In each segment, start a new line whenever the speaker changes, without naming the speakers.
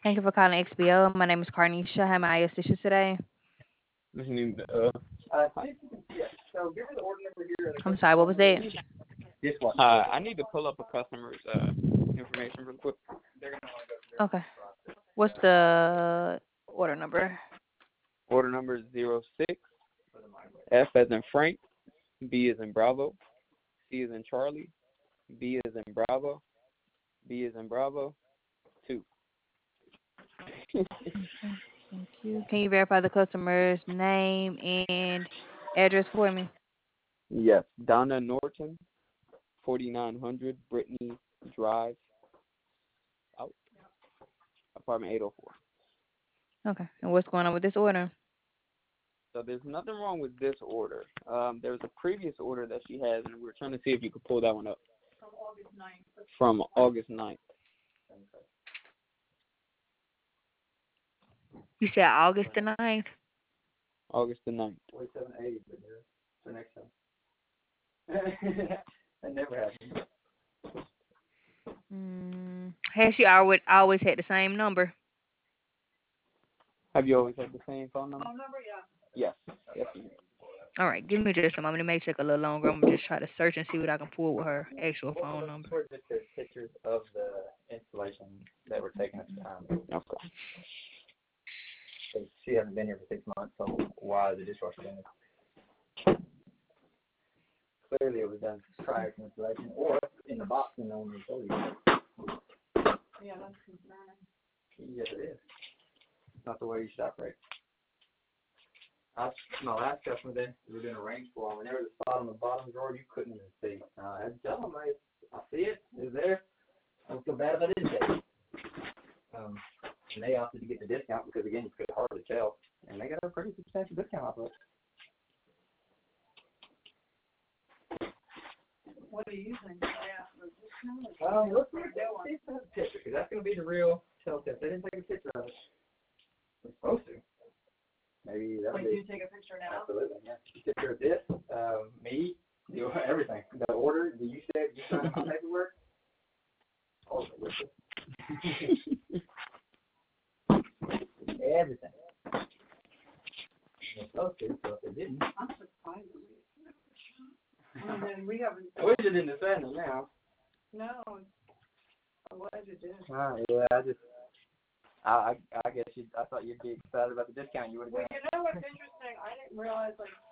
Thank you for calling XBO. My name is Carnisha. How may I assist you today?
Listening to,
Yeah. So give me the order number here.
I'm sorry, what was that?
Dishwasher.
I need to pull up a customer's information real quick.
Okay. What's the order number?
Order number is 06 F as in Frank, B as in Bravo, C as in Charlie, B as in Bravo, B as in Bravo, 2.
Thank you. Can you verify the customer's name and address for me?
Yes, Donna Norton, 4900 Brittany Drive, out, apartment 804.
Okay. And what's going on with this order?
So there's nothing wrong with this order. There was a previous order that she has, and we were trying to see if you could pull that one up. From August 9th.
You said August the 9th?
August the 9th.
4780, but for next time. That never happened.
Has she always had the same number?
Have you always had the same phone number?
Yeah.
Yes. Yes, you have.
All right, give me just a moment. It may take a little longer. I'm going to just try to search and see what I can pull with her actual phone number.
Or just the pictures of the installation that were taken at the time.
Okay.
She hasn't been here for 6 months, so why is the dishwasher in it? Clearly it was done prior to installation or in the box and no one told you. Yeah, that's concerning. Yes, it is. It's not the way you should operate. My last customer then, we were doing a range for them, and there was a spot on the bottom drawer you couldn't even see. I had to tell them, I see it, it's there. I would feel bad if I didn't take it. And they opted to get the discount because, again, you could hardly tell. And they got a pretty substantial discount off of it. What are you using? Let's see if they have a picture, because that's going to be the real tell test. They didn't take a picture of it. They're supposed to. Maybe that'll be. You take a picture now? Absolutely, yeah. A picture of this, me, everything. The order, you said you signed my paperwork. All of it. Everything. They're supposed to, so if they didn't. I'm surprised and then we haven't. We're just in the sentence now. No. What did you do? Yeah, I guess I thought you'd be excited about the discount you would have got. Well, you know what's interesting? I didn't realize,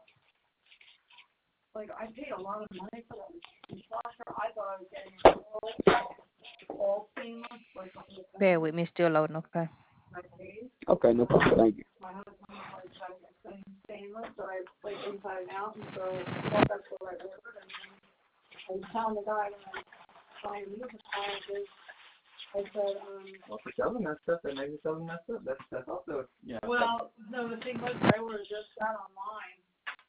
like I paid a lot of money for that dishwasher. I thought I was getting all seamless.
Bear with me, still loading, okay?
Okay, no problem. Thank you.
My husband was saying stainless, so I played inside and out, and so I thought that's what I ordered. And I was telling the guy when I finally used it, I said, well, for selling that stuff, that maybe selling that stuff. That's also, yeah. Well, no, the thing was, I ordered just that online,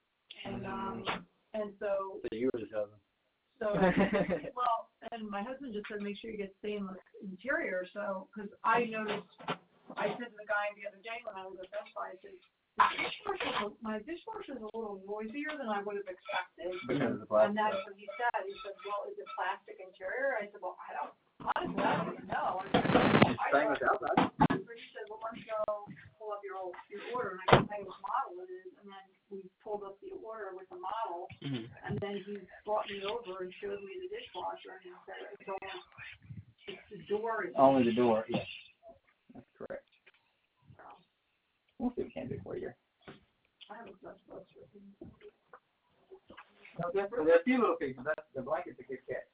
and so. So you were the salesman. So, well, and my husband just said, make sure you get stainless interior. So, because I noticed, I said to the guy the other day when I was at Best Buy, I said, my dishwasher is a little noisier than I would have expected. Because of the plastic. And that's what he said. He said, well, is it plastic interior? I said, well, honestly, I don't even know. Stainless outside. So he said, well, let's go pull up your order, and I can tell you what model it is. And then we pulled up the order with the model, and then he brought me over and showed me the dishwasher, and he said, it's the door. Only the door, yes. That's correct. We'll see what we can do for you. I have a Dutch bus for you. No, there's a few little pieces. That's the blanket's a good catch.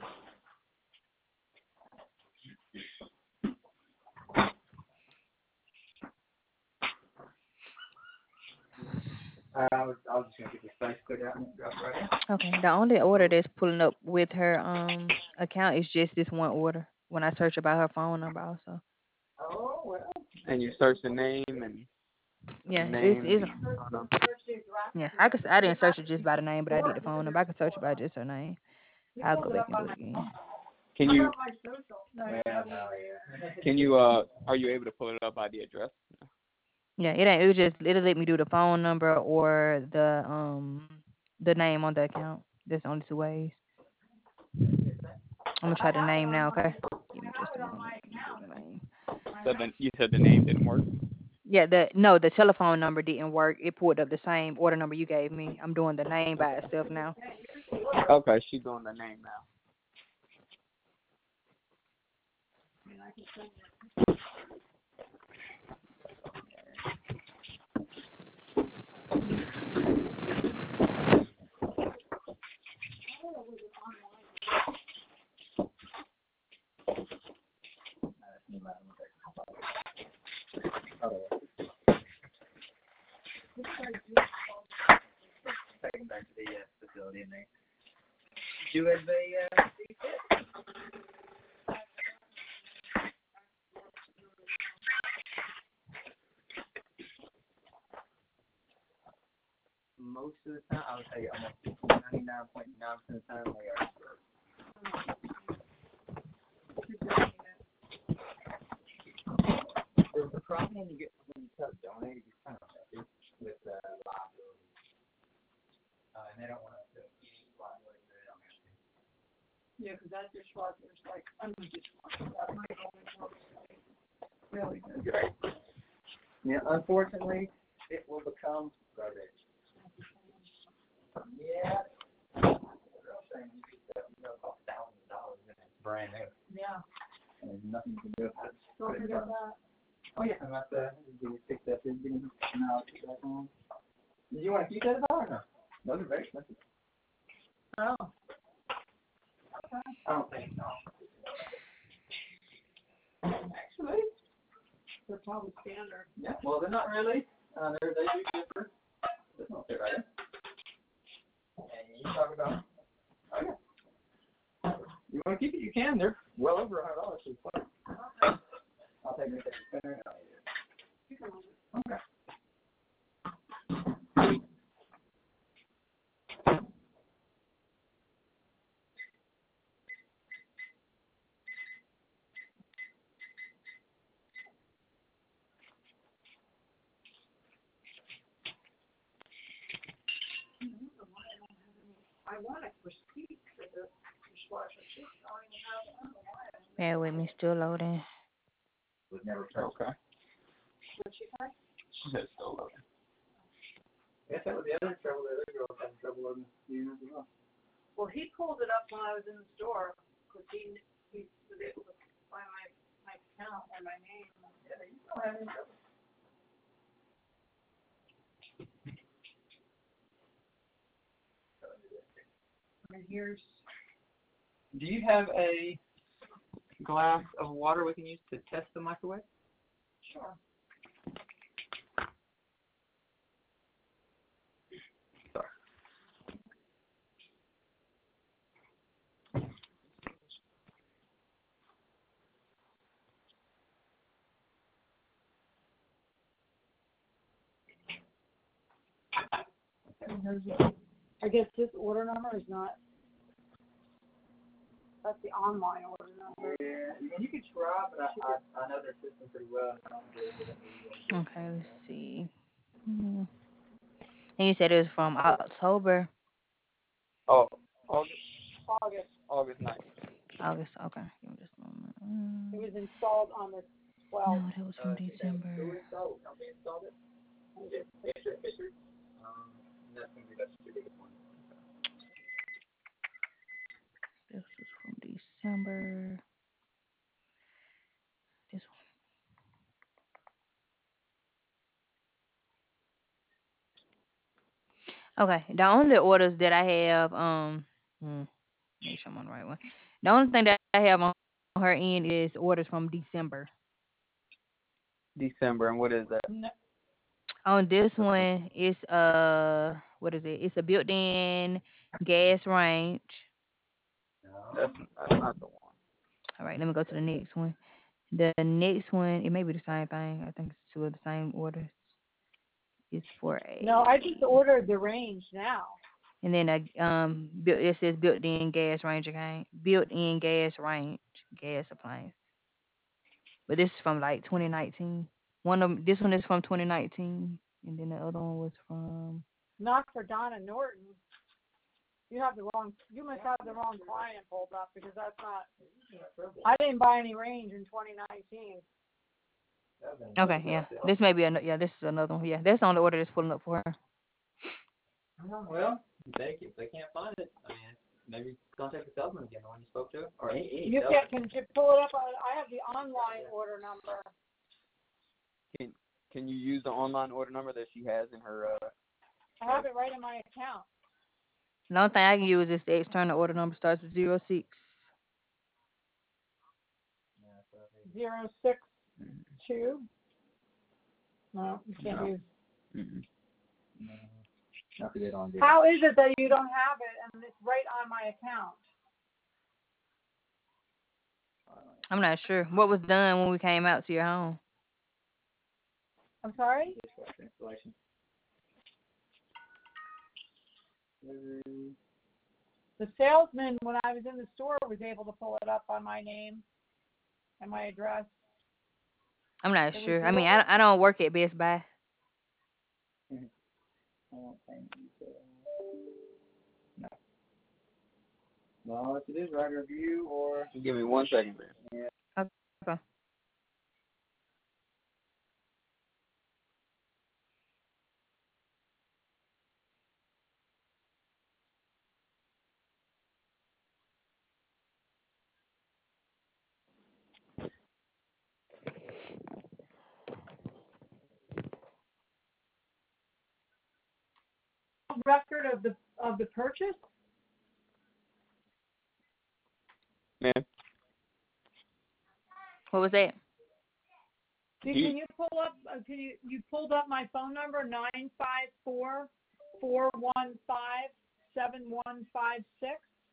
I was just going to get the space cleared out and drop right in.
Okay, the only order that's pulling up with her account is just this one order when I search about her phone number also.
Oh, well.
And you search the name and
yeah,
name.
it's yeah. I didn't search it just by the name, but I did the phone number. I can search it by just her name. I'll go back and do it again.
Can you? Can you? Are you able to pull it up by the address?
Yeah, it ain't. It'll let me do the phone number or the name on the account. There's only 2 ways. I'm gonna try the name now, okay? Give me just a moment. Do the name.
So then you said the name didn't work.
Yeah, the telephone number didn't work. It pulled up the same order number you gave me. I'm doing the name by itself now.
Okay, she's doing the name now.
Take back to the facility in there. Do you have a most of the time, I would say almost 99.9% of the time they are. The problem when you start donating, it's kind of messy with liability. And they don't want to do any liability, they don't have to.
Yeah, because that dishwasher is like, I'm a dishwasher. That might always work really good.
Great. Yeah, unfortunately, it will become garbage. Yeah. Real thing, cost $1,000 and it's brand new.
Yeah.
And there's nothing you can do about it.
Don't forget that.
Oh yeah, I'm about to fix that. Did you want to keep that or no? Those are very expensive.
Oh.
I don't think so.
Actually, they're probably standard.
Yeah, well, they're not really. They do differ. This won't fit right in. And you talk about. Oh yeah. You want to keep it? You can. They're well over $100 for the plate. I'll take it. Okay.
I want it for speed for the dishwasher too. I don't even have it. I don't know why.
Bear with me, still loading.
Would never
Okay.
What'd she say?
She said still loading.
I guess that was the other trouble. The other girl had trouble with units as well.
Well, he pulled it up when I was in the store because he was able to find my account and my name. Yeah, you don't have any trouble. And here's.
Do you have a glass of water we can use to test the microwave?
Sure.
Sorry.
I guess this order number is not. That's the online order number.
Yeah, you can try, but I know their system pretty well. I don't do it.
Okay, let's see. And you said it was from October.
Oh, August.
August
9th.
August. Okay, give me just a moment.
It was installed on the 12th.
No, that was from December.
Who installed it? Company installed it? Fisher. That's going to be the biggest one.
This was from December. This one. Okay, the only orders that I have, make sure I'm on the right one. The only thing that I have on her end is orders from December.
December, and what is that?
No.
On this one, it's what is it? It's a built-in gas range.
That's not the one.
All right, let me go to the next one. The next one, it may be the same thing. I think it's two of the same orders. It's for a.
No, I just ordered the range now.
And then it says built-in gas range again. Built-in gas range gas appliance. But this is from like 2019. This one is from 2019, and then the other one was from.
Not for Donna Norton. You must have the wrong client pulled up because that's not. I didn't buy any range in 2019.
Okay, yeah. This may be yeah. This is another one. Yeah, that's on the order that's pulling up for her.
Well, if they can't find it, I mean, maybe contact the salesman again, the one you spoke to, or any
You can pull it up on, I have the online order number.
Can you use the online order number that she has in her?
I have it right in my account.
The only thing I can use is the external order number starts with 06.
062. No, you can't use. How is it that you don't have it and it's right on my account?
I'm not sure what was done when we came out to your home.
I'm sorry? The salesman, when I was in the store, was able to pull it up on my name and my address.
I'm not sure. I mean, I don't work at Best Buy.
Well, if it is write a review or...
Give me 1 second, man.
Yeah.
Okay.
Record of the purchase?
Man.
What was that?
Can you pull up? You pulled up my phone number 954-415-7156?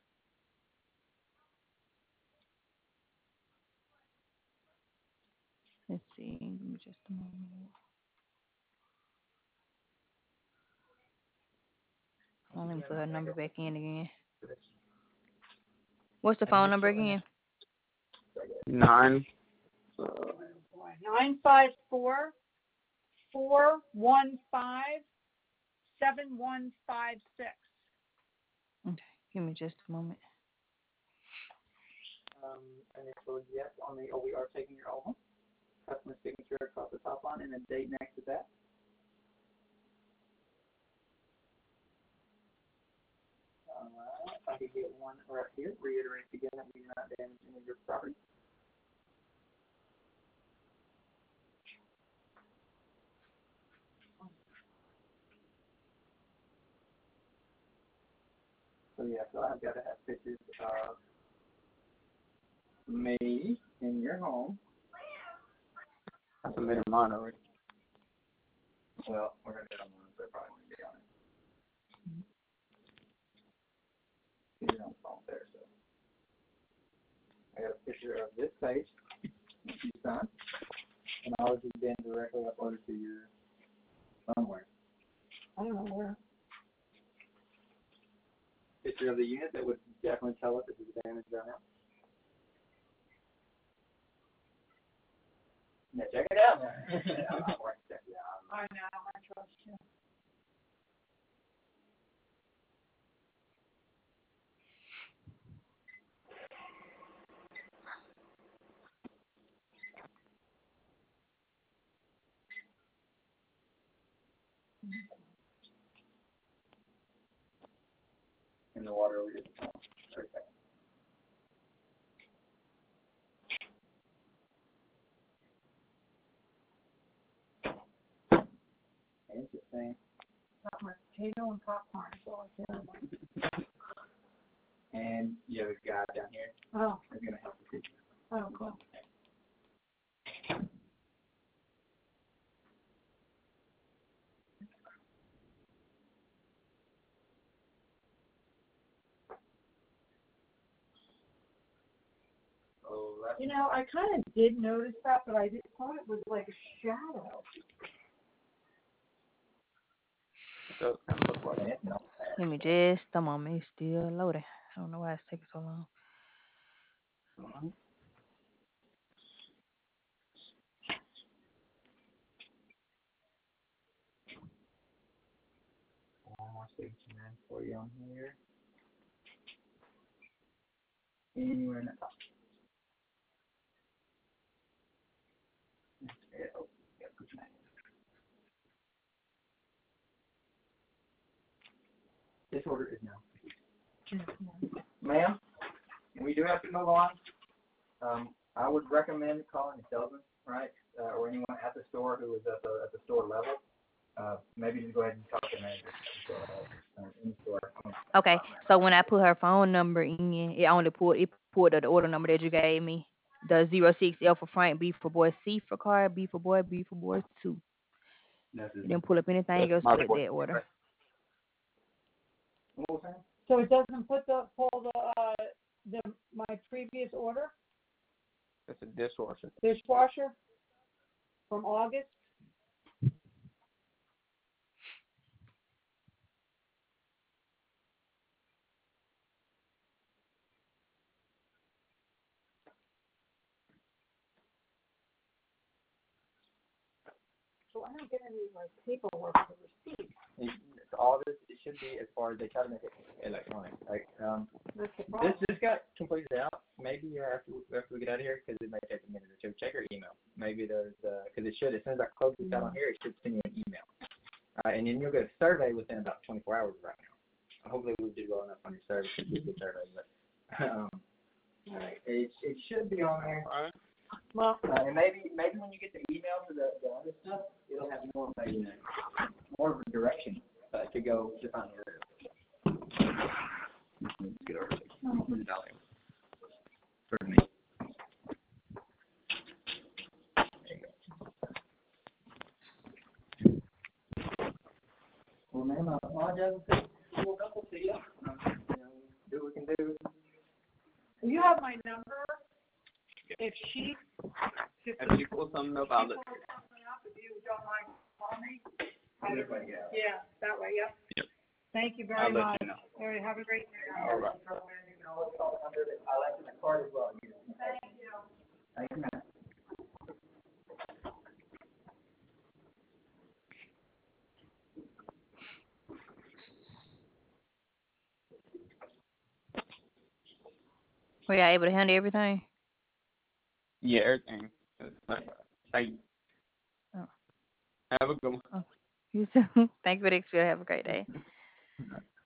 Let's see. Give me just a moment. Let me put her number back in again. What's the phone number again?
954-415-7156.
Okay. Give me just a moment.
Initial yes on the, we are taking your album. Customer signature across the top line and a date next to that. If I could get one right here, reiterate again that we do not damage any of your property. So yeah, so I've got to have pictures of me in your home.
I submitted mine already.
Well, we're going to get on one, so it probably won't be on it. You're on the phone there, so. I got a picture of this page that you signed, and all of it's been directly uploaded to your somewhere.
I don't know where.
Picture of the unit that would definitely tell us if it's damaged or not. Yeah, check it out. I'm not worried. Check it out.
I know. I trust you.
In the water over here. Okay. Interesting.
Got my potato and popcorn, so I can.
And you have a guy down here
Oh.
that's going to help you.
Oh, cool.
Oh,
You know, I kind of did notice that, but I thought it was like a shadow.
So kind of look like it.
Give me just a moment. It's still loading. I don't know why it's taking so long.
One more signature man for you on here. Anywhere in the top. Yeah, This order is now. Ma'am, we do have to move on. I would recommend calling the salesman, right, or anyone at the store who is at the store level. Maybe just go ahead and talk to the manager in the store.
Okay, so when I put her phone number in, it pulled the order number that you gave me. The 06 L for Frank, B for boy, C for car, B for boy 2. It didn't pull up anything else but that order.
So it doesn't pull my previous order,
It's a dishwasher.
dishwasher from August. So I don't get any like paperwork for receipt.
All this, it should be as far as they try to make it electronic. Like,
That's the problem.
this got completed out. Maybe after we get out of here, because it may take a minute or two. Check your email. Maybe there's because it should, as soon as I close this out on here, it should send you an email. And then you'll get a survey within about 24 hours right now. Hopefully we did well enough on your survey. It should be a good survey, but it should be on there.
All right.
Well,
And maybe when you get the email for the other stuff, it'll have more of a direction to go to find the other. Let's get over to for me. Well, ma'am, I apologize if I woke up to you. Do what we can do.
you have my number. If
If you pull something up, I'll look.
if you don't mind calling me.
Everybody else.
Yeah, that way, yep.
Yep.
Thank you very
I'll let
much.
you know.
All right, have a great day.
All right.
I left in the card as well.
Thank you.
Thank you, ma'am.
Were y'all able to handle everything?
Yeah, everything. Thank you.
Oh.
Have a good one.
You too. Thank you for the experience. Have a great day.